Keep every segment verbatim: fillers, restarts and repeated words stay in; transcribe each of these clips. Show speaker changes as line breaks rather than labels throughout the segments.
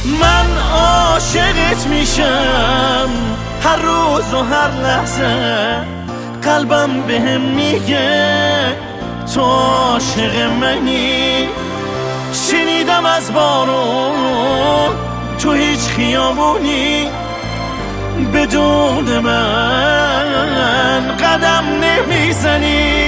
من عاشقت میشم هر روز و هر لحظه، قلبم بهم میگه تو عاشق منی. شنیدم از بارون تو هیچ خیابونی بدون من قدم نمیزنی.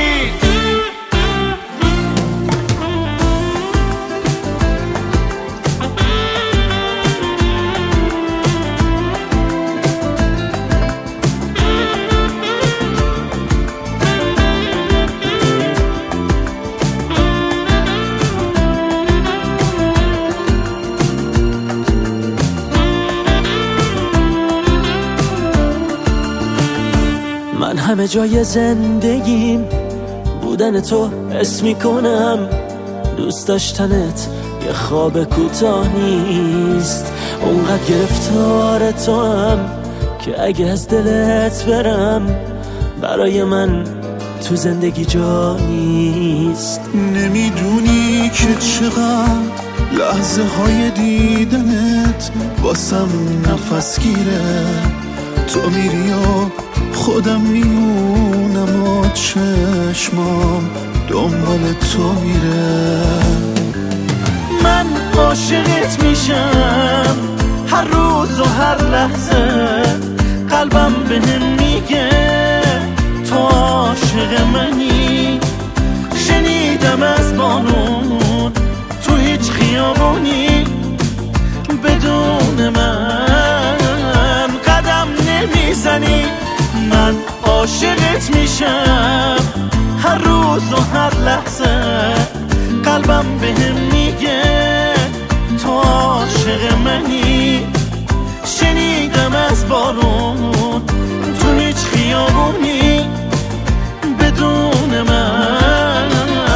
من همه جای زندگیم بودن تو حس میکنم، دوست داشتنت یه خواب کوتاه نیست. اونقدر گرفتار تو هم که اگه از دلت برم برای من تو زندگی جا نیست.
نمیدونی که چقدر لحظه های دیدنت واسم نفس گیره. تو میری و خودم میمونم و چشمام دنبال تو میره.
من عاشقت میشم هر روز و هر لحظه، قلبم بهم میگه تو عاشق منی. شنیدم از بارون تو هیچ خیابونی بدون من قدم نمیزنی. من عاشقت میشم هر روز و هر لحظه، قلبم بهم میگه تو عاشق منی. شنیدم از بارون تو هیچ خیابونی بدون من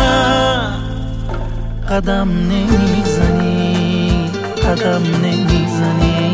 قدم نمیزنی، قدم نمیزنی.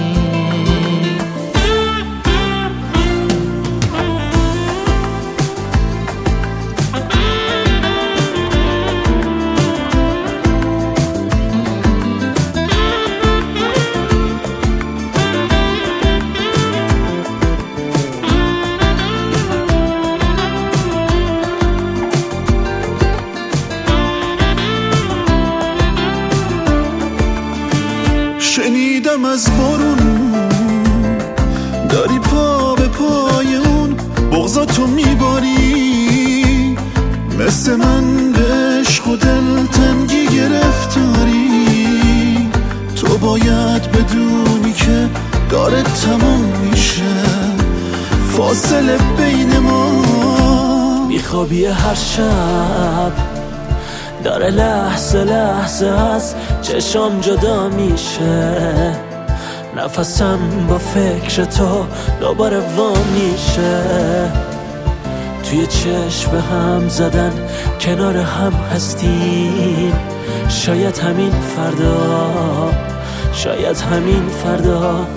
شنیدم از بارون داری پا به پای اون بغضاتو میباری، مثل من به عشق و دلتنگی گرفتاری. تو باید بدونی که داره تموم میشه فاصله بین ما.
میخوابی هر شب داره لحظه لحظه از چشام جدا میشه، نفسم با فکر تو دوباره وا میشه. توی چشم هم زدن کنار هم هستیم، شاید همین فردا، شاید همین فردا.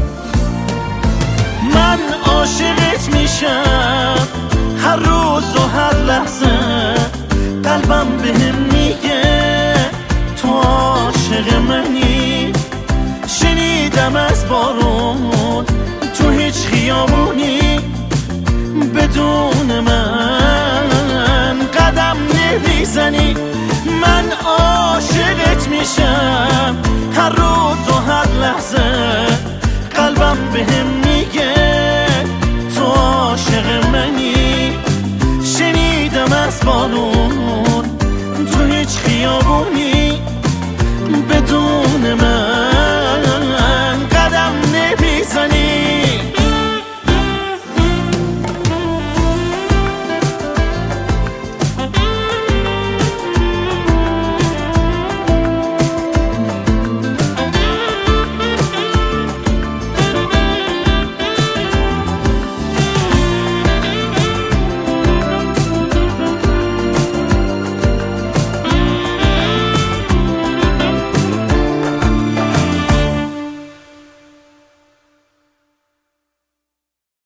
من عاشقت میشم هر روز و هر لحظه، قلبم بهم میگه تو عاشق منی. شنیدم از بارون تو هیچ خیابونی بدون من قدم نمیزنی. من عاشقت میشم